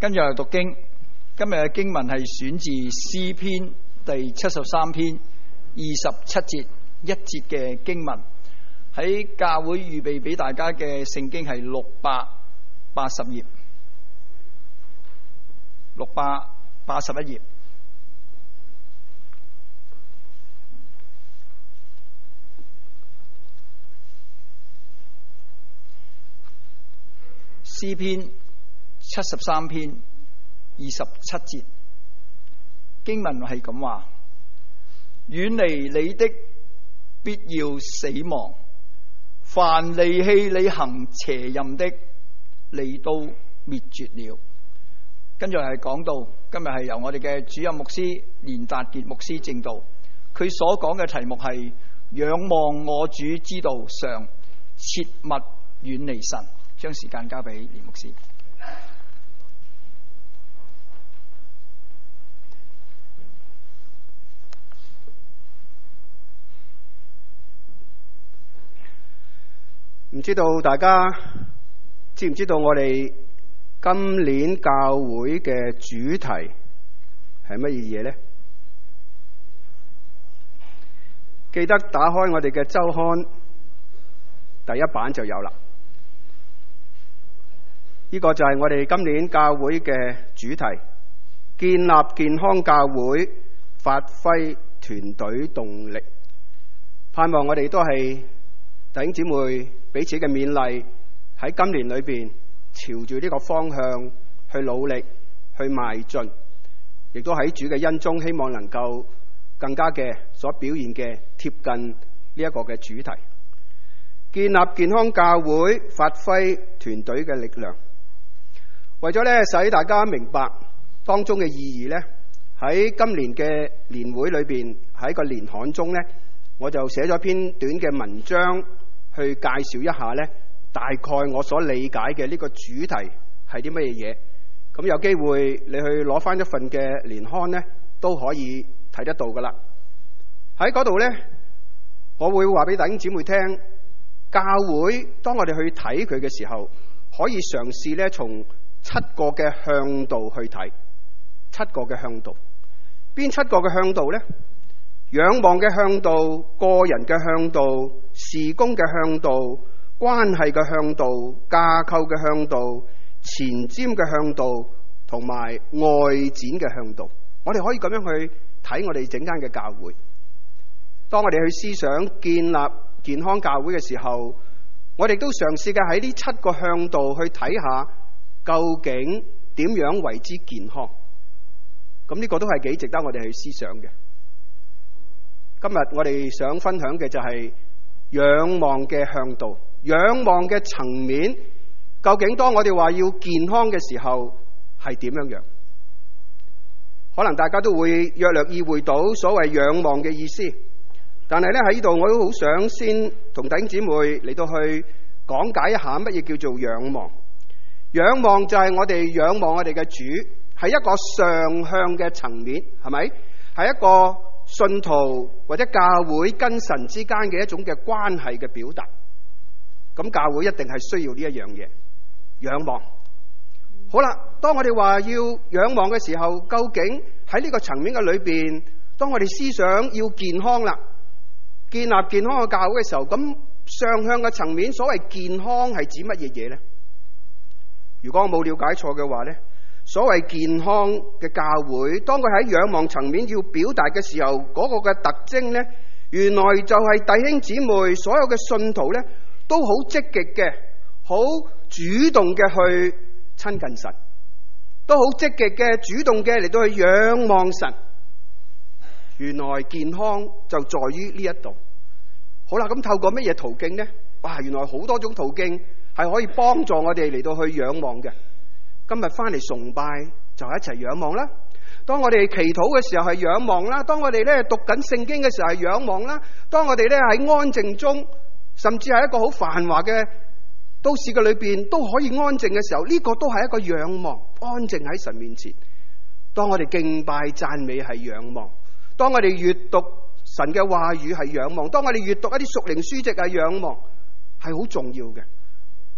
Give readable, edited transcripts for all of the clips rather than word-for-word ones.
跟住又讀經。今日嘅經文係選自詩篇第73篇27節1節嘅經文。喺教會預備俾大家嘅聖經係680頁，681頁。詩篇73篇27節經文係咁話：遠離你的必要死亡，凡離棄你行邪淫的，你都滅絕了。跟住係講到今日係由我哋嘅主任牧師連達傑牧師證道，佢所講嘅題目係仰望我主之道上，切勿遠離神。將時間交俾連牧師。 唔知道大家知唔知道我哋今年教會嘅主題係乜嘢呢？記得打開我哋嘅週刊，第一版就有啦。呢個就係我哋今年教會嘅主題，建立健康教會，發揮團隊動力。盼望我哋都係弟兄姊妹彼此嘅勉勵，喺今年裏邊朝住呢個方向去努力去邁進，亦都喺主嘅恩中，希望能夠更加嘅所表現嘅貼近呢一個嘅主題，建立健康教會，發揮團隊嘅力量。為咗咧使大家明白當中嘅意義咧，喺今年嘅年會裏邊，喺個年刊中咧，我就寫咗篇短嘅文章去介紹一下咧，大概我所理解嘅呢個主題係啲乜嘢。咁有機會你去攞翻一份嘅年刊咧，都可以睇得到噶啦。喺嗰度咧，我會話俾弟兄姊妹聽，教會當我哋去睇佢嘅時候，可以嘗試咧從7個嘅向度去睇，7個嘅向度。邊7個嘅向度呢？仰望嘅向度、個人嘅向度、事工嘅向度、關係嘅向度、架構嘅向度、前瞻嘅向度，同埋外展嘅向度。我哋可以咁樣去睇我哋整間嘅教會。當我哋去思想建立健康教會嘅時候，我哋都嘗試嘅喺呢7個向度去睇下，究竟點樣為之健康？咁呢個都係幾值得我哋去思想嘅。今日我哋想分享嘅就係仰望嘅向度，仰望嘅層面，究竟當我哋話要健康嘅時候係點樣樣？可能大家都會約略意會到所謂仰望嘅意思，但係咧喺呢度我都好想先同弟兄姊妹嚟到去講解一下乜嘢叫做仰望。仰望就係我哋仰望我哋嘅主，係一個上向嘅層面，係咪？係一個信徒或者教會跟神之間嘅一種嘅關係嘅表達。咁教會一定係需要呢一樣嘢，仰望。好啦，當我哋話要仰望嘅時候，究竟喺呢個層面嘅裏邊，當我哋思想要健康啦，建立健康嘅教會嘅時候，咁上向嘅層面，所謂健康係指乜嘢嘢呢？如果我冇了解錯嘅話呢，所謂健康嘅教會，當佢喺仰望層面要表達嘅時候，嗰個嘅特徵呢，原來就係弟兄姊妹所有嘅信徒呢，都好積極嘅，好主動嘅去親近神，都好積極嘅主動嘅嚟到去仰望神。原來健康就在於呢一度。好啦，咁透過乜嘢途徑呢？哇，原來好多種途徑係可以幫助我哋嚟到去仰望嘅。今日翻嚟崇拜就一齊仰望啦。當我哋祈禱嘅時候係仰望啦。當我哋咧讀緊聖經嘅時候係仰望啦。當我哋咧喺安靜中，甚至係一個好繁華嘅都市嘅裏邊都可以安靜嘅時候，呢個都係一個仰望，安靜喺神面前。當我哋敬拜讚美係仰望。當我哋閱讀神嘅話語係仰望。當我哋閱讀一啲屬靈書籍係仰望，係好重要嘅。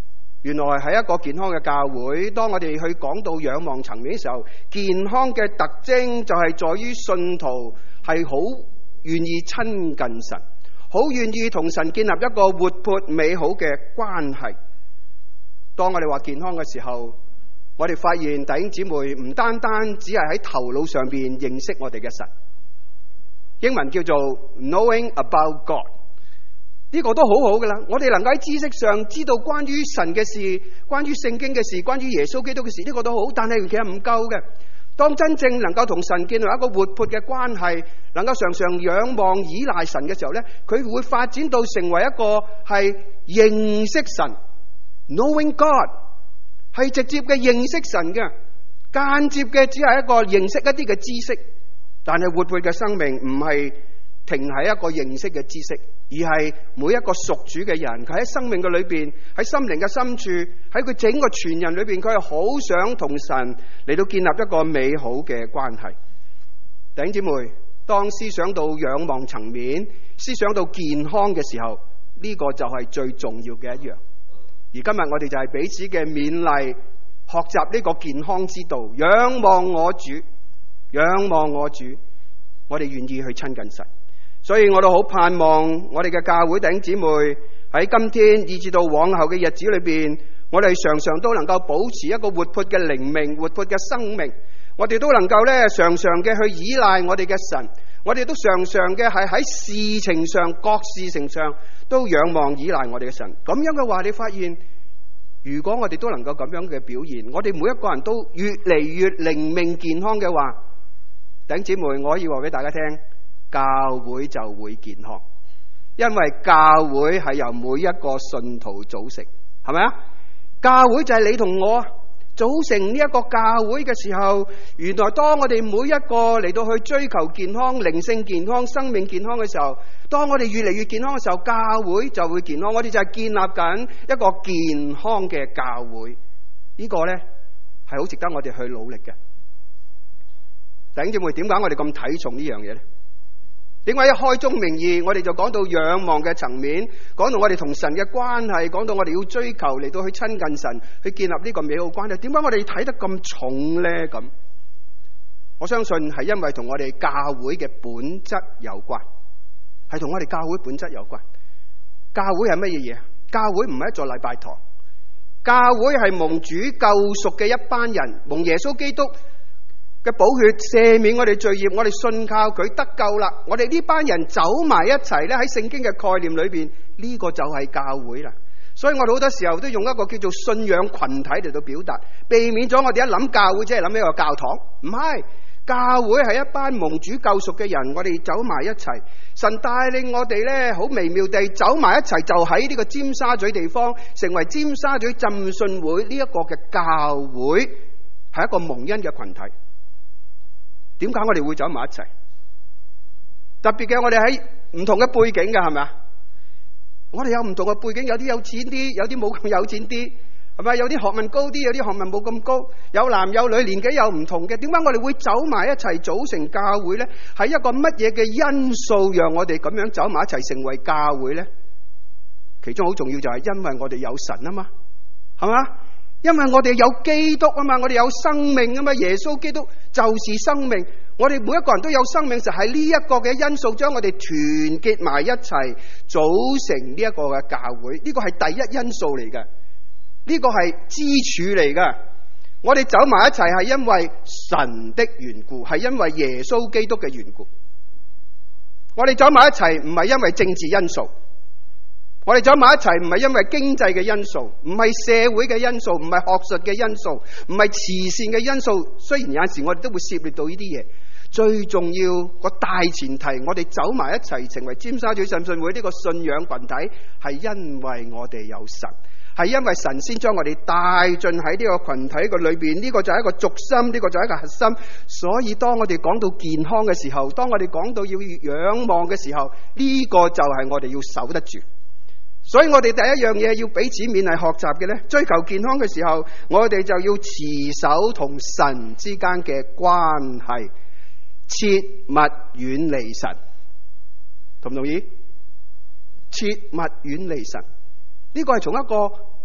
原來係一個健康嘅教會。當我哋去講到仰望層面嘅時候，健康嘅特徵就係在於信徒係好願意親近神，好願意同神建立一個活潑美好嘅關係。當我哋話健康嘅時候，我哋發現弟兄姊妹唔單單只係喺頭腦上邊認識我哋嘅神，英文叫做 knowing about God， 呢個都好好噶啦。我哋能夠喺知識上知道關於神嘅事，關於聖經嘅事，關於耶穌基督嘅事，呢個都好，但係其實唔夠嘅。當真正能夠同神建立一個活潑嘅關係，能夠常常仰望依賴神嘅時候呢，佢會發展到成為一個係認識神 knowing God， 係直接嘅認識神嘅，間接嘅只係一個認識一啲嘅知識。但係活潑嘅生命唔係停喺一個認識嘅知識，而係每一個屬主嘅人，佢喺生命嘅裏邊，喺心靈嘅深處，喺佢整個全人裏邊，佢係好想同神嚟到建立一個美好嘅關係。弟兄姊妹，當思想到仰望層面，思想到健康嘅時候，呢個就係最重要嘅一樣。而今日我哋就係彼此嘅勉勵，學習呢個健康之道，仰望我主，仰望我主，我哋願意去親近神。所以我都好盼望我哋嘅教會弟兄姊妹喺今天以至到往後嘅日子裏邊，我哋常常都能夠保持一個活潑嘅靈命，活潑嘅生命。我哋都能夠常常嘅去依賴我哋嘅神，我哋都常常嘅係喺事情上，各事情上都仰望依賴我哋嘅神。咁樣嘅話，你發現如果我哋都能夠咁樣嘅表現，我哋每一個人都越嚟越靈命健康嘅話，弟兄姊妹，我可以話俾大家聽，教會就會健康，因為教會係由每一個信徒組成，係咪啊？教會就係你同我組成呢一個教會嘅時候，原來當我哋每一個嚟到去追求健康、靈性健康、生命健康嘅時候，當我哋越嚟越健康嘅時候，教會就會健康。我哋就係建立緊一個健康嘅教會，呢個呢係好值得我哋去努力嘅。弟兄姊妹，點解我哋咁睇重呢樣嘢呢？點解一開宗明義，我哋就講到仰望嘅層面，講到我哋同神嘅關係，講到我哋要追求嚟到去親近神，去建立呢個美好關係。點解我哋睇得咁重呢？咁我相信係因為同我哋教會嘅本質有關，係同我哋教會本質有關。教會係乜嘢嘢？教會唔係一座禮拜堂，教會係蒙主救贖嘅一班人，蒙耶穌基督嘅寶血赦免我哋罪孽，我哋信靠佢得救啦。我哋呢班人走埋一齊咧，喺聖經嘅概念裏邊，呢個就係教會啦。所以我哋好多時候都用一個叫做信仰群體嚟到表達，避免咗我哋一諗教會即係諗一個教堂。唔係，教會係一班蒙主救贖嘅人，我哋走埋一齊，神帶領我哋咧，好微妙地走埋一齊，就喺呢個尖沙咀地方，成為尖沙咀浸信會呢一個嘅教會，係一個蒙恩嘅群體。點解我哋會走埋一齊？特別嘅，我哋喺唔同嘅背景嘅，係咪啊？我哋有唔同嘅背景，有啲有錢啲，有啲冇咁有錢啲，係咪？有啲學問高啲，有啲學問冇咁高，有男有女，年紀又唔同嘅。點解我哋會走埋一齊組成教會呢？係一個乜嘢嘅因素讓我哋咁樣走埋一齊成為教會呢？其中好重要就係因為我哋有神啊嘛，係嘛？因為我哋有基督啊嘛，我哋有生命啊嘛，耶穌基督就是生命。我哋每一個人都有生命，就係呢一個嘅因素將我哋團結埋一齊，組成呢一個嘅教會。呢個係第一因素嚟嘅，呢個係支柱嚟嘅。我哋走埋一齊係因為神的緣故，係因為耶穌基督嘅緣故。我哋走埋一齊唔係因為政治因素。我哋走埋一齊唔係因為經濟嘅因素，唔係社會嘅因素，唔係學術嘅因素，唔係慈善嘅因素。雖然有陣時我哋都會涉獵到呢啲嘢，最重要個大前提，我哋走埋一齊成為尖沙咀浸信會呢個信仰群體，係因為我哋有神，係因為神先將我哋帶進喺呢個群體嘅裏邊。呢個就係一個軸心，呢個就係一個核心。所以當我哋講到健康嘅時候，當我哋講到要仰望嘅時候，呢個就係我哋要守得住。所以我哋第一樣嘢要彼此勉勵學習嘅呢，追求健康嘅時候，我哋就要持守同神之間嘅關係，切勿遠離神。同唔同意？切勿遠離神，呢個係從一個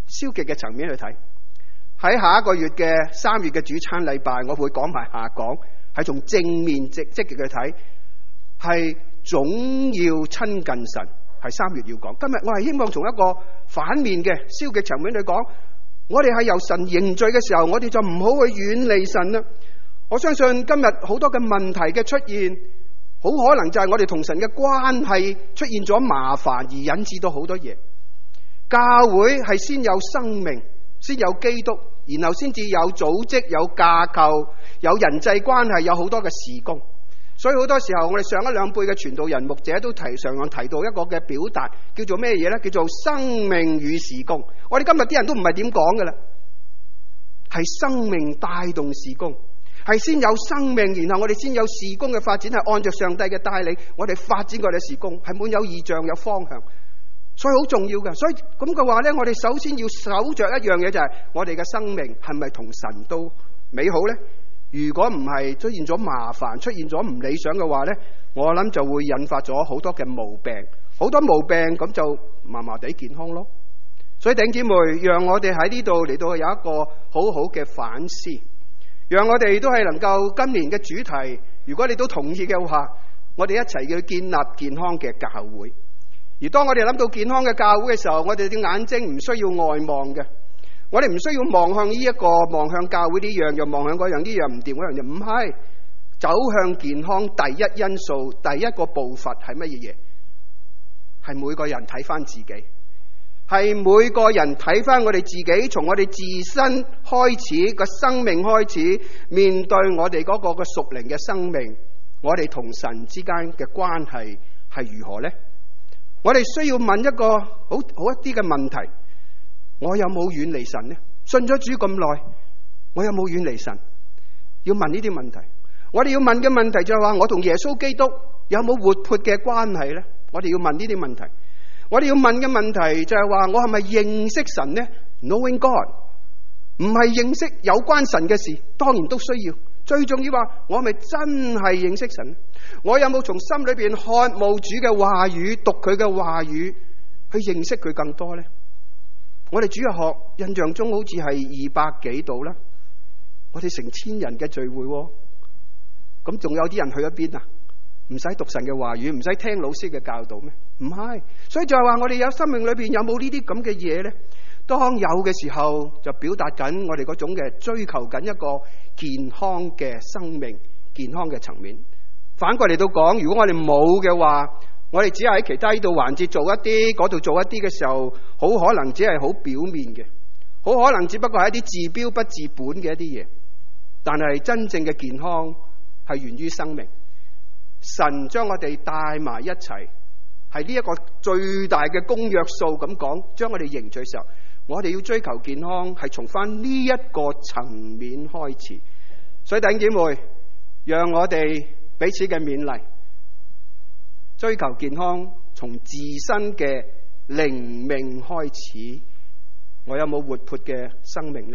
消極嘅層面去睇。喺下一個月嘅3月嘅主餐禮拜，我會講埋下講，係從正面積極去睇，係總要親近神，係3月要講。今日我係希望從一個反面嘅消極層面去講，我哋係由神認罪嘅時候，我哋就唔好去遠離神啦。我相信今日好多嘅問題嘅出現，好可能就係我哋同神嘅關係出現咗麻煩，而引致到好多嘢。教會係先有生命，先有基督，然後先至有組織、有架構、有人際關係，有好多嘅事工。所以好多時候我哋上一兩輩嘅傳道人牧者都常常提到一個嘅表達，叫做咩嘢呢？叫做生命與事工。我哋今日啲人都唔係點講噶啦，係生命帶動事工，係先有生命，然後我哋先有事工嘅發展，係按照上帝嘅帶領，我哋發展我哋事工，係滿有異象、有方向，所以好重要嘅。所以咁嘅話呢，我哋首先要守着一樣嘢，就係我哋嘅生命係咪同神都美好呢？如果唔係，出現咗麻煩，出現咗唔理想嘅話呢，我諗就會引發咗好多嘅毛病，好多毛病咁就麻麻地健康咯。所以弟兄姊妹，讓我哋喺呢度嚟到有一個好好嘅反思，讓我哋都係能夠今年嘅主題，如果你都同意嘅話，我哋一齊要建立健康嘅教會。而當我哋諗到健康嘅教會嘅時候，我哋嘅眼睛唔需要外望嘅，我哋唔需要望向呢一個，望向教會呢樣，又望向嗰樣，呢樣唔掂，嗰樣就唔係。走向健康第一因素，第一個步伐係乜嘢嘢？係每個人睇翻自己，係每個人睇翻我哋自己，從我哋自身開始個生命開始，面對我哋嗰個嘅屬靈嘅生命，我哋同神之間嘅關係係如何呢？我哋需要問一個好一啲嘅問題：我有冇遠離神呢？信咗主咁耐，我有冇遠離神？要問呢啲問題。我哋要問嘅問題就係話，我同耶穌基督有冇活潑嘅關係呢？我哋要問呢啲問題。我哋要問嘅問題就係話，我係咪認識神呢？ Knowing God 唔係認識有關神嘅事，當然都需要。最重要話，我係咪真係認識神？我有冇從心裏邊渴慕主嘅話語，讀佢嘅話語，去認識佢更多呢？我哋主日學印象中好似係200幾度啦，我哋成千人嘅聚會，咁仲有啲人去咗邊啊？唔使讀神嘅話語，唔使聽老師嘅教導咩？唔係，所以就係話我哋有生命裏邊有冇呢啲咁嘅嘢呢？當有嘅時候，就表達緊我哋嗰種嘅追求緊一個健康嘅生命、健康嘅層面。反過嚟到講，如果我哋冇嘅話，我哋只係喺其他呢度環節做一啲，嗰度做一啲嘅時候，好可能只係好表面嘅，好可能只不過係一啲治標不治本嘅一啲嘢。但係真正嘅健康係源於生命。神將我哋帶埋一齊，係呢一個最大嘅公約數咁講，將我哋凝聚嘅時候，我哋要追求健康，係從翻呢一個層面開始。所以弟兄姊妹，讓我哋彼此嘅勉勵，追求健康，從自身嘅靈命開始。我有冇活潑嘅生命呢？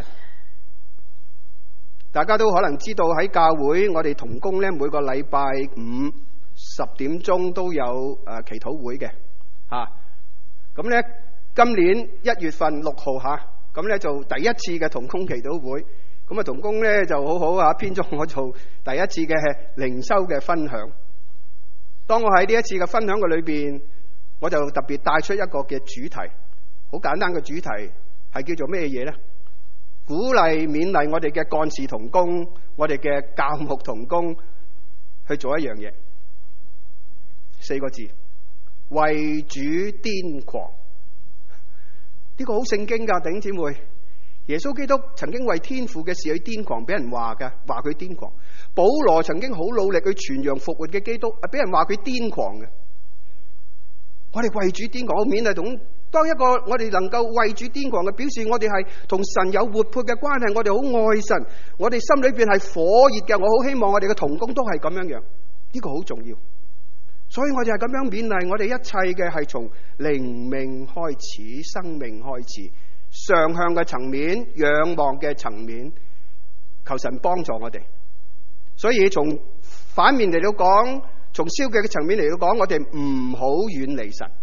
大家都可能知道喺教會，我哋同工咧，每個禮拜5 10點鐘都有祈禱會嘅嚇。咁咧今年1月份6號嚇，咁咧就第一次嘅同工祈禱會。咁啊同工咧就好好啊，編咗我做第一次嘅靈修嘅分享。當我喺呢一次嘅分享嘅裏邊，我就特別帶出一個嘅主題，好簡單嘅主題係叫做咩嘢呢？鼓勵勉勵我哋嘅幹事同工，我哋嘅教牧同工去做一樣嘢，4個字：為主癲狂。呢個好聖經噶，弟兄姊妹。耶穌基督曾經為天父嘅事去癲狂，俾人話噶，話佢癲狂。保羅曾經好努力去傳揚復活嘅基督，俾人話佢癲狂嘅。我哋為主癲狂，好勉勵同。當一個我哋能夠為主癲狂嘅，表示我哋係同神有活潑嘅關係，我哋好愛神，我哋心裏邊係火熱嘅。我好希望我哋嘅同工都係咁樣樣，呢個好重要。所以我哋係咁樣勉勵我哋一切嘅，係從靈命開始，生命開始，上向嘅層面，仰望嘅層面，求神幫助我哋。所以從反面嚟到講，從消極嘅層面嚟到講，我哋唔好遠離神。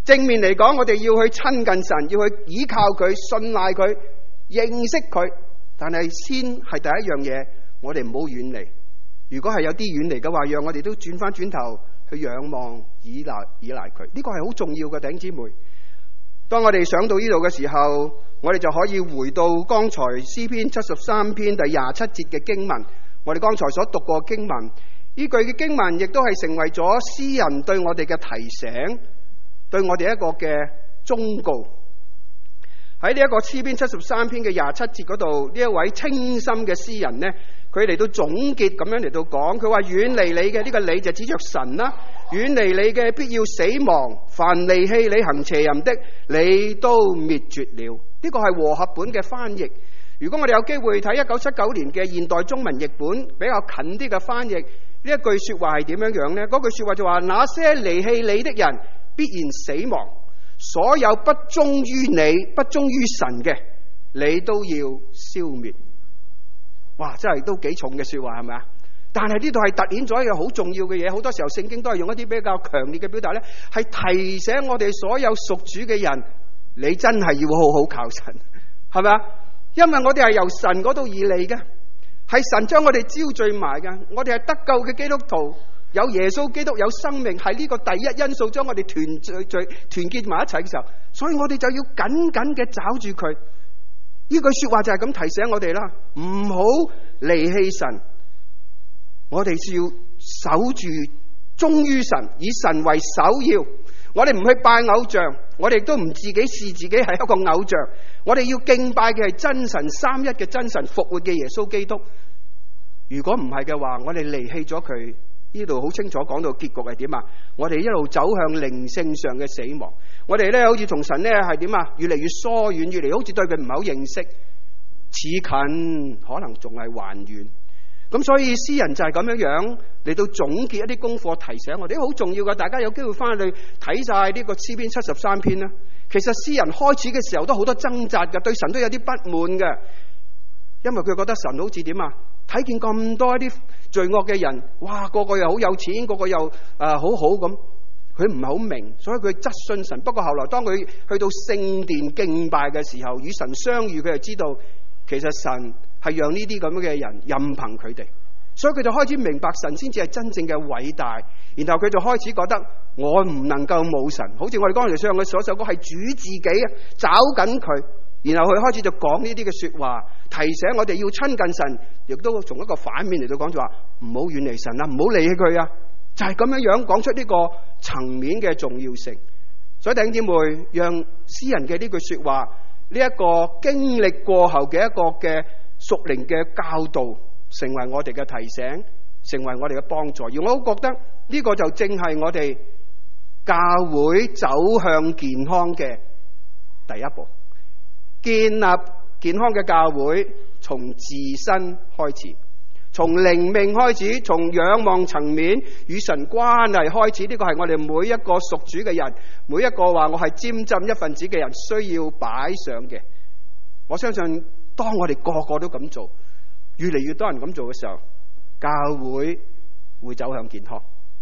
正面嚟講，我哋要去親近神，要去依靠佢、信賴佢、認識佢。但係先係第一樣嘢，我哋唔好遠離。如果係有啲遠離嘅話，讓我哋都轉翻轉頭去仰望、依賴佢。呢個係好重要嘅，弟兄姊妹。當我哋想到呢度嘅時候，我哋就可以回到剛才詩篇73篇第27節嘅經文。我哋剛才所讀過的經文，呢句嘅經文亦都係成為咗詩人對我哋嘅提醒，對我哋一個嘅忠告。喺呢一個詩篇73篇嘅27節嗰度，呢一位清心嘅詩人呢，佢嚟到總結咁樣嚟到講，佢話遠離你嘅，呢個你就指着神啦，遠離你嘅必要死亡，凡離棄你行邪淫的，你都滅絕了。呢個係和合本嘅翻譯。如果我哋有機會睇1979年嘅現代中文譯本，比較近啲嘅翻譯，呢一句說話係點樣樣呢？嗰句說話就話：那些離棄你的人必然死亡，所有不忠於你、不忠於神嘅，你都要消滅。哇，真係都幾重嘅說話，係咪啊？但係呢度係凸顯咗一個好重要嘅嘢。好多時候聖經都係用一啲比較強烈嘅表達呢，係提醒我哋所有屬主嘅人，你真係要好好靠神，係咪啊？因為我哋係由神嗰度而嚟嘅，係神將我哋招聚埋嘅，我哋係得救嘅基督徒，有耶穌基督有生命，係呢個第一因素將我哋團結埋一齊嘅時候，所以我哋就要緊緊嘅抓住佢。呢句說話就係咁提醒我哋啦，唔好離棄神，我哋要守住忠於神，以神為首要。我哋唔去拜偶像，我哋都唔自己視自己係一個偶像。我哋要敬拜嘅係真神三一嘅真神，復活嘅耶穌基督。如果唔係嘅話，我哋離棄咗佢，呢度好清楚講到結局係點啊？我哋一路走向靈性上嘅死亡。我哋咧好似同神咧係點啊？越嚟越疏遠，越嚟好似對佢唔係好認識，似近可能仲係還遠。咁所以詩人就係咁樣樣嚟到總結一啲功課，提醒我哋好重要嘅。大家有機會翻去睇晒呢個詩篇73篇啦。其實詩人開始嘅時候都好多掙扎嘅，對神都有啲不滿嘅，因為佢覺得神好似點啊？睇見咁多一啲罪惡嘅人，哇，個個又好有錢，個個又好好咁，佢唔係好明，所以佢質詢神。不過後來當佢去到聖殿敬拜嘅時候，與神相遇，佢就知道其實神係讓呢啲咁嘅人任憑佢哋，所以佢就開始明白神先至係真正嘅偉大。然後佢就開始覺得我唔能夠冇神，好似我哋剛才唱嘅嗰首歌係主自己啊，找緊佢。然後佢開始就講呢啲嘅說話，提醒我哋要親近神，亦都從一個反面嚟到講就話唔好遠離神啊，唔好離棄佢啊，就係咁樣樣講出呢個層面嘅重要性。所以弟兄姊妹，讓詩人嘅呢句說話，呢一個經歷過後嘅一個嘅屬靈嘅教導，成為我哋嘅提醒，成為我哋嘅幫助。而我都覺得呢個就正係我哋教會走向健康嘅第一步。建立健康嘅教會，從自身開始，從靈命開始，從仰望層面與神關係開始。呢個係我哋每一個屬主嘅人，每一個話我係沾浸一份子嘅人需要擺上嘅。我相信當我哋個個都咁做，越嚟越多人咁做嘅時候，教會會走向健康。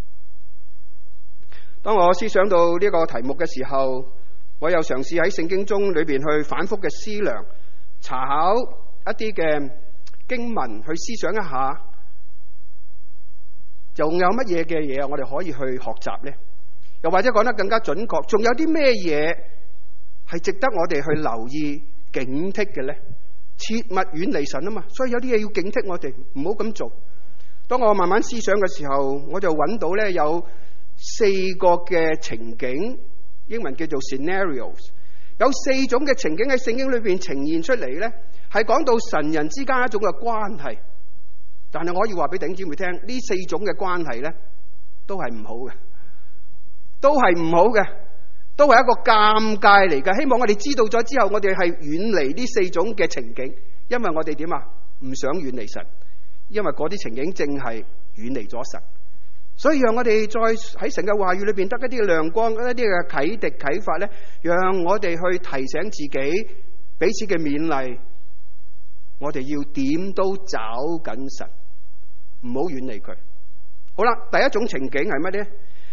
當我思想到呢個題目嘅時候，我又嘗試喺聖經中裏邊去反覆嘅思量，查考一啲嘅經文，去思想一下，仲有乜嘢嘅嘢我哋可以去學習呢？又或者講得更加準確，仲有啲咩嘢係值得我哋去留意警惕嘅呢？切勿遠離神啊嘛，所以有啲嘢要警惕我哋，唔好咁做。當我慢慢思想嘅時候，我就揾到呢有4個嘅情景，英文叫做 scenarios， 有4種嘅情景喺聖經裏邊呈現出嚟呢，係講到神人之間一種嘅關係。但係我可以話俾弟兄姊妹聽，呢4種嘅關係呢，都係唔好嘅，都係唔好嘅，都係一個尷尬嚟嘅。希望我哋知道咗之後，我哋係遠離呢4種嘅情景，因為我哋點啊？唔想遠離神，因為嗰啲情景正係遠離咗神。所以讓我哋再喺神嘅話語裏邊得一啲嘅亮光，一啲嘅啟發呢，讓我哋去提醒自己，彼此嘅勉勵，我哋要點都找緊神，唔好遠離佢。好啦，第一種情景係乜呢？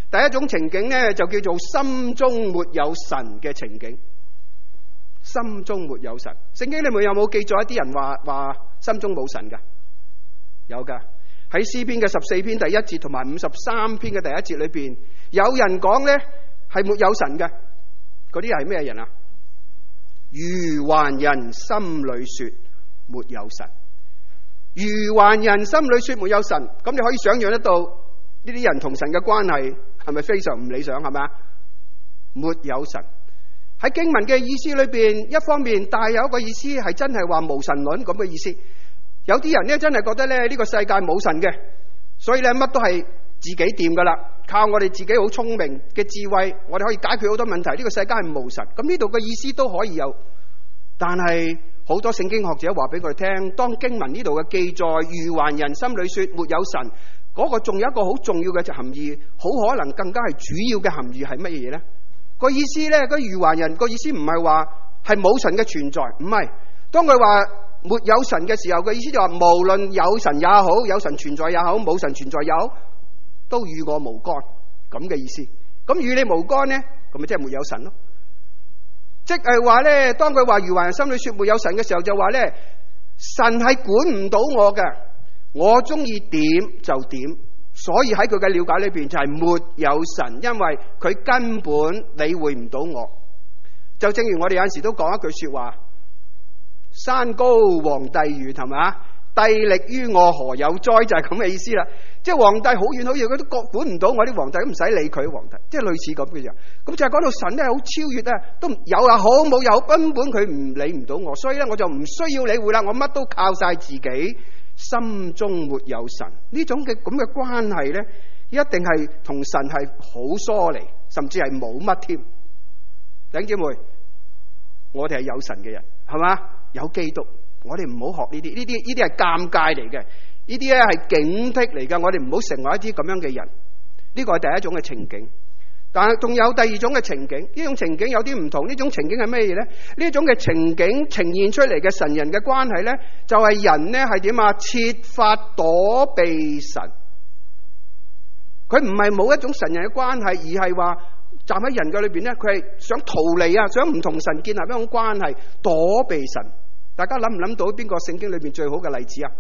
第一種情景呢，就叫做心中沒有神嘅情景。心中沒有神，聖經裏面有冇記載一啲人話心中冇神噶？有噶，喺詩篇嘅14篇第1節同埋53篇嘅第1節裏邊，有人講呢係沒有神嘅。嗰啲係咩人啊？愚頑人心裏說沒有神。愚頑人心裏說沒有神，咁你可以想象得到呢啲人同神嘅關係係咪非常唔理想？係咪啊？沒有神。喺經文嘅意思裏邊，一方面帶有一個意思係真係話無神論咁嘅意思。有啲人呢真係覺得咧呢個世界冇神嘅，所以咧乜都係自己掂噶啦，靠我哋自己好聰明嘅智慧，我哋可以解決好多問題。呢個世界係無神，咁呢度嘅意思都可以有。但係好多聖經學者話俾佢哋聽，當經文呢度嘅記載愚頑人心裏說沒有神，嗰個仲有一個好重要嘅含義，好可能更加係主要嘅含義係乜嘢呢？個意思呢，個愚頑人個意思唔係話係冇神嘅存在，唔係。當佢話沒有神嘅時候，個意思就話無論有神也好，有神存在也好，冇神存在也好，都與我無干咁嘅意思。咁與你無干呢，咁咪即係沒有神咯。即係話呢，當佢話愚頑人心裏說沒有神嘅時候，就話呢，神係管唔到我嘅，我中意點就點。所以喺佢嘅了解裏邊就係沒有神，因為佢根本理會唔到我。就正如我哋有陣時都講一句說話，山高皇帝遠，係咪啊？帝力於我何有哉，就係咁嘅意思啦。即係皇帝好遠好遠，佢都管唔到我啲皇帝，都唔使理佢皇帝，即係類似咁嘅啫。咁就係講到神咧好超越啊，都有又好冇又好，根本佢唔理唔到我，所以咧我就唔需要理會啦，我乜都靠晒自己。心中沒有神，呢種嘅咁嘅關係呢，一定係同神係好疏離，甚至係冇乜添。弟兄姊妹，我哋係有神嘅人，係嘛？有基督，我哋唔好學呢啲，呢啲係尷尬嚟嘅，呢啲咧係警惕嚟嘅，我哋唔好成為一啲咁樣嘅人。呢個係第一種嘅情景。但係仲有第二種嘅情景，呢種情景有啲唔同。呢種情景係咩嘢呢？呢種嘅情景呈現出嚟嘅神人嘅關係呢，就係人呢係點啊？設法躲避神。佢唔係冇一種神人嘅關係，而係話站喺人嘅裏邊呢，佢係想逃離啊，想唔同神建立一種關係，躲避神。大家諗唔諗到邊個聖經裏邊最好嘅例子啊？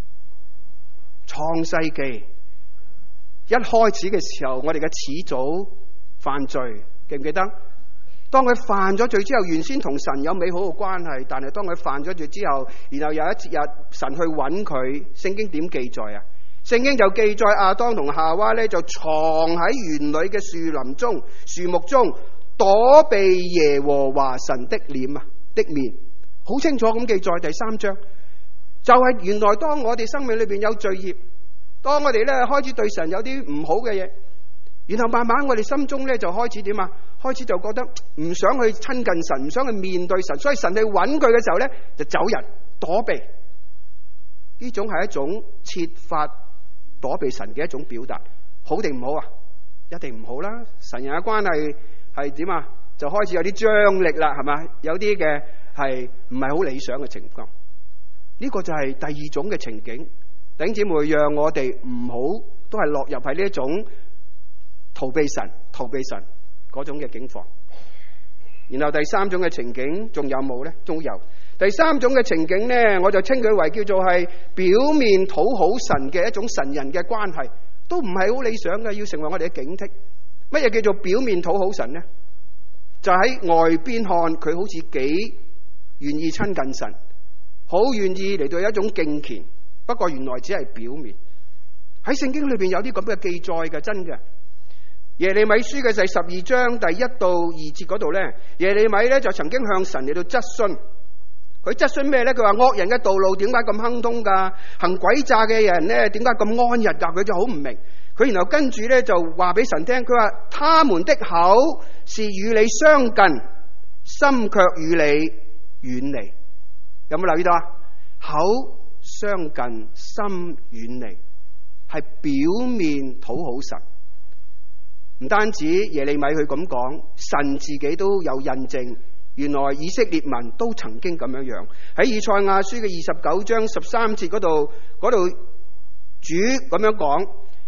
創世記一開始嘅時候，我哋嘅始祖犯罪，記唔記得？當佢犯咗罪之後，原先同神有美好嘅關係，但係當佢犯咗罪之後，然後有一日神去揾佢，聖經點記載啊？聖經就記載亞當同夏娃咧就藏喺園裏嘅樹木中，躲避耶和華神的臉啊的面，好清楚咁記載。第3章就係原來當我哋生命裏邊有罪孽，當我哋咧開始對神有啲唔好嘅嘢，然後慢慢我哋心中咧就開始點啊？開始就覺得唔想去親近神，唔想去面對神，所以神去揾佢嘅時候咧就走人躲避。呢種係一種設法躲避神嘅一種表達，好定唔好啊？一定唔好啦！神人嘅關係係點啊？就開始有啲張力啦，係嘛？有啲嘅係唔係好理想嘅情況。呢個就係第二種嘅情景。弟兄姊妹，讓我哋唔好都係落入喺呢一種逃避神嗰種嘅境況。然後第三種嘅情景仲有冇呢？仲有。第三種嘅情景呢，我就稱佢為叫做係表面討好神嘅一種神人嘅關係，都唔係好理想嘅，要成為我哋嘅警惕。乜嘢叫做表面討好神呢？就喺外邊看佢好似幾願意親近神，好願意嚟到一種敬虔，不過原來只係表面。喺聖經裏邊有啲咁嘅記載嘅，真嘅。耶利米書嘅第12章第1到2節嗰度呢，耶利米呢就曾經向神嚟到質詢。佢質詢咩呢？佢話惡人嘅道路點解咁亨通噶？行詭詐嘅人呢點解咁安逸噶？佢就好唔明。佢然後跟住呢就話俾神聽，佢話他們的口是與你相近，心卻與你遠離。有冇留意到啊？口相近，心遠離，係表面討好神。唔單止耶利米佢咁講，神自己都有印證。原來以色列民都曾經咁樣樣。喺以賽亞書嘅29章13節嗰度主咁樣講，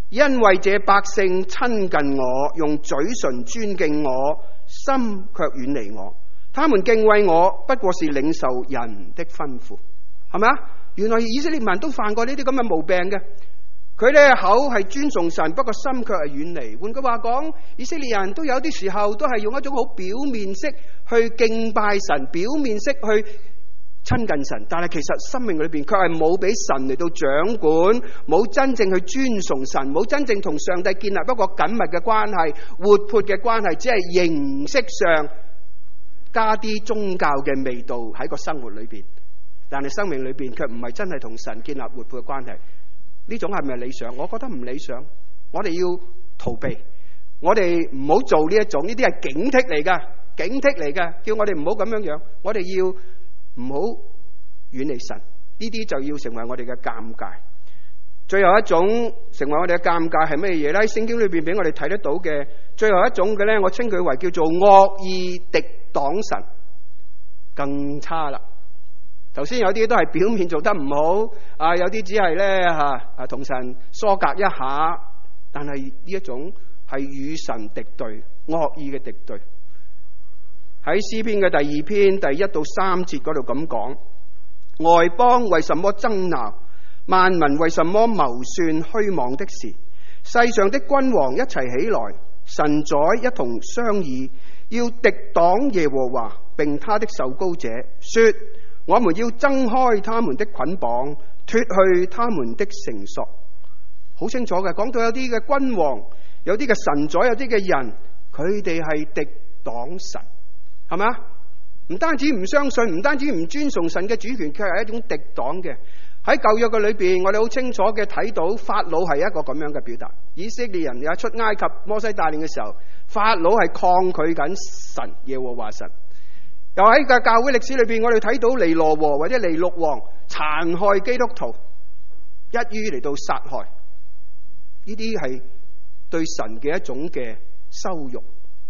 因為這百姓親近我，用嘴唇尊敬我，心卻遠離我。他們敬畏我，不過是領受人的吩咐。係咪啊？原來以色列民都犯過呢啲咁嘅毛病嘅。佢哋口係尊崇神，不過心卻係遠離。換句話講，以色列人都有啲時候都係用一種好表面式去敬拜神，表面式去親近神，但係其實生命裏邊卻係冇俾神嚟到掌管，冇真正去尊崇神，冇真正同上帝建立一個緊密嘅關係、活潑嘅關係，只係形式上加啲宗教嘅味道喺個生活裏邊，但係生命裏邊卻唔係真係同神建立活潑嘅關係。呢種係咪理想？我覺得唔理想。我哋要逃避，我哋唔好做呢一種，呢啲係警惕嚟噶，警惕嚟噶，叫我哋唔好咁樣樣。我哋要唔好遠離神，呢啲就要成為我哋嘅尷尬。最後一種成為我哋嘅尷尬係咩嘢咧？喺聖經裏邊俾我哋睇得到嘅最後一種嘅咧，我稱佢為叫做惡意敵擋神，更差啦。頭先有啲都係表面做得唔好，有啲只係咧同神疏隔一下，但係呢一種係與神敵對、惡意嘅敵對。喺詩篇嘅第2篇第1到3節嗰度咁講：外邦為什麼爭鬧？萬民為什麼謀算虛妄的事？世上的君王一齊起來，臣宰一同商議，要敵擋耶和華並他的受膏者，說：我們要掙開他們的捆綁，脫去他們的繩索。好清楚嘅，講到有啲嘅君王，有啲嘅臣宰，有啲嘅人，佢哋係敵擋神，係咪啊？唔單止唔相信，唔單止唔尊崇神嘅主權，卻係一種敵擋嘅。喺舊約嘅裏邊，我哋好清楚嘅睇到法老係一個咁樣嘅表達。以色列人有出埃及，摩西帶領嘅時候，法老係抗拒緊神，耶和華神。又喺個教會歷史裏邊，我哋睇到尼羅河或者尼祿王殘害基督徒，一於嚟到殺害。呢啲係對神嘅一種嘅羞辱。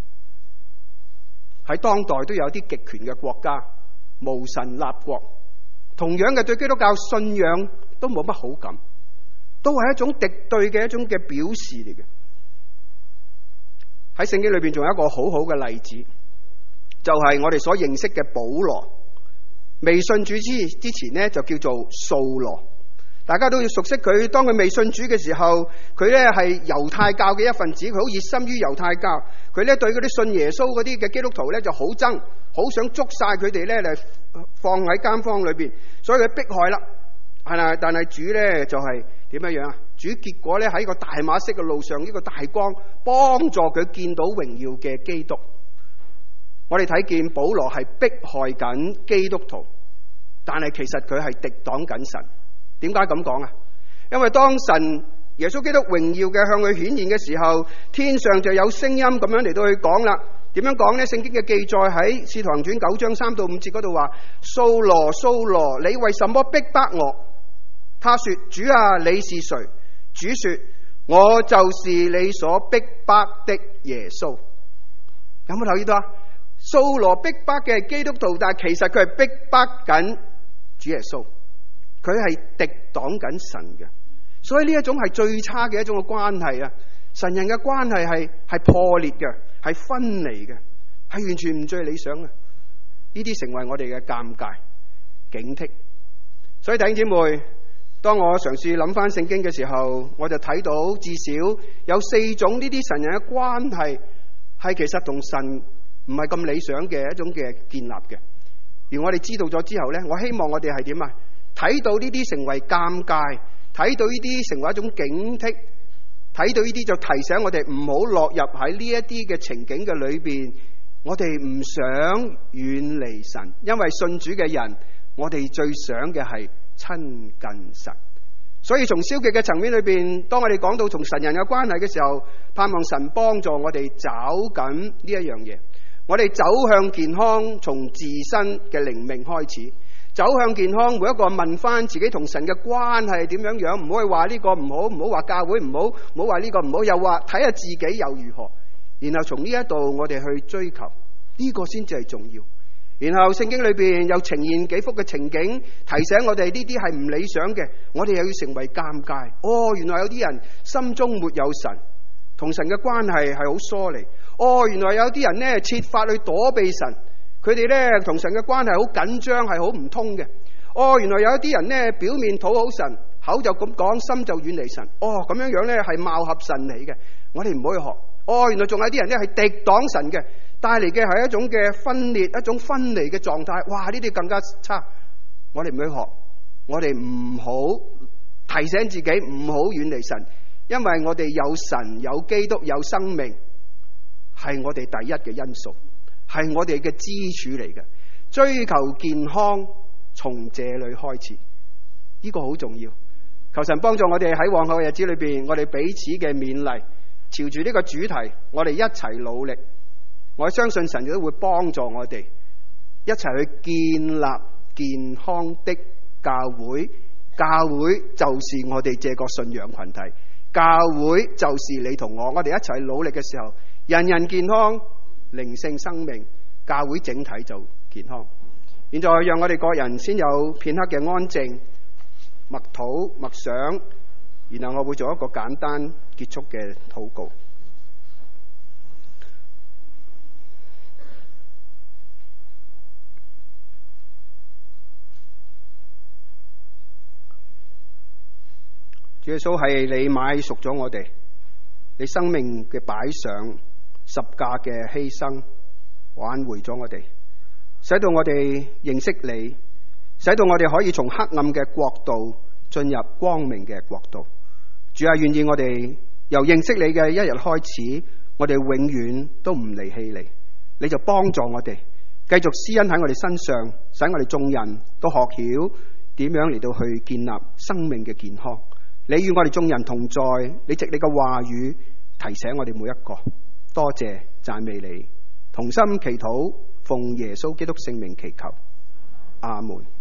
喺當代都有啲極權嘅國家無神立國，同樣嘅對基督教信仰都冇乜好感，都係一種敵對嘅一種嘅表示嚟嘅。喺聖經裏邊仲有一個好好嘅例子，就係我哋所認識嘅保羅。未信主之前呢，就叫做掃羅，大家都要熟悉佢。當佢未信主嘅時候，佢呢係猶太教嘅一份子，佢好熱心於猶太教。佢呢對嗰啲信耶穌嗰啲嘅基督徒呢就好憎，好想捉晒佢哋呢嚟放喺監房裏邊，所以佢迫害啦。但係主呢就係點樣樣啊？主結果呢喺個大馬色嘅路上，呢個大光幫助佢見到榮耀嘅基督。我哋睇見保羅係迫害緊基督徒，但係其實佢係敵擋緊神。點解咁講啊？因為當神耶穌基督榮耀嘅向佢顯現嘅時候，天上就有聲音咁樣嚟到去講啦。點樣講呢？聖經嘅記載喺《使徒行傳》9章3到5節嗰度話：掃羅，掃羅，你為什麼逼迫我？他說：主啊，你是誰？主說：我就是你所逼迫的耶穌。有冇留意到啊？掃羅逼迫嘅係基督徒，但係其實佢係逼迫緊主耶穌，佢係敵擋緊神嘅。所以呢一種係最差嘅一種嘅關係啊！神人嘅關係係破裂嘅，係分離嘅，係完全唔最理想嘅。呢啲成為我哋嘅尷尬、警惕。所以弟兄姊妹，當我嘗試諗翻聖經嘅時候，我就睇到至少有4種呢啲神人嘅關係係其實同神唔係咁理想嘅一種嘅建立嘅。而我哋知道咗之後呢，我希望我哋係點啊？睇到呢啲成為尷尬，睇到呢啲成為一種警惕，睇到呢啲就提醒我哋唔好落入喺呢一啲嘅情景嘅裏邊。我哋唔想遠離神，因為信主嘅人，我哋最想嘅係親近神。所以從消極嘅層面裏邊，當我哋講到同神人嘅關係嘅時候，盼望神幫助我哋找緊呢一樣嘢。我哋走向健康，從自身嘅靈命開始走向健康。每一個問翻自己同神嘅關係點樣樣，唔好去話呢個唔好，唔好話教會唔好，唔好話呢個唔好，又話睇下自己又如何。然後從呢一度我哋去追求，呢個先至係重要。 然後聖經裏邊又呈現幾幅嘅情景，提醒我哋呢啲係唔理想嘅，我哋又要成為尷尬。原來有啲人心中沒有神，同神嘅關係係好疏離。原來有啲人呢設法去躲避神，佢哋呢同神嘅關係好緊張，係好唔通嘅。原來有一啲人呢表面討好神，口就咁講，心就遠離神。咁樣樣呢係貌合神離嘅，我哋唔好去學。原來仲有啲人呢係敵擋神嘅，帶嚟嘅係一種嘅分裂，一種分離嘅狀態。哇！呢啲更加差，我哋唔去學，我哋唔好提醒自己唔好遠離神，因為我哋有神、有基督、有生命，係我哋第一嘅因素，係我哋嘅支柱嚟嘅。追求健康從這裏開始，呢個好重要。求神幫助我哋喺往後嘅日子裏邊，我哋彼此嘅勉勵，朝住呢個主題，我哋一齊努力。我相信神亦都會幫助我哋一齊去建立健康的教會。教會就是我哋這個信仰群體，教會就是你同我，我哋一齊努力嘅時候，人人健康，靈性生命，教會整體就健康。現在讓我哋各人先有片刻嘅安靜默禱默想，然後我會做一個簡單結束嘅禱告。主耶穌，係你買贖咗我哋，你生命嘅擺上，十架嘅犧牲，挽回咗我哋，使到我哋認識你，使到我哋可以從黑暗嘅國度進入光明嘅國度。主啊，願意我哋由認識你嘅一日開始，我哋永遠都唔離棄你，你就幫助我哋繼續施恩喺我哋身上，使我哋眾人都學曉點樣嚟到去建立生命嘅健康。你與我哋眾人同在，你藉你嘅話語提醒我哋每一個。多謝讚美你，同心祈禱，奉耶穌基督聖名祈求，阿門。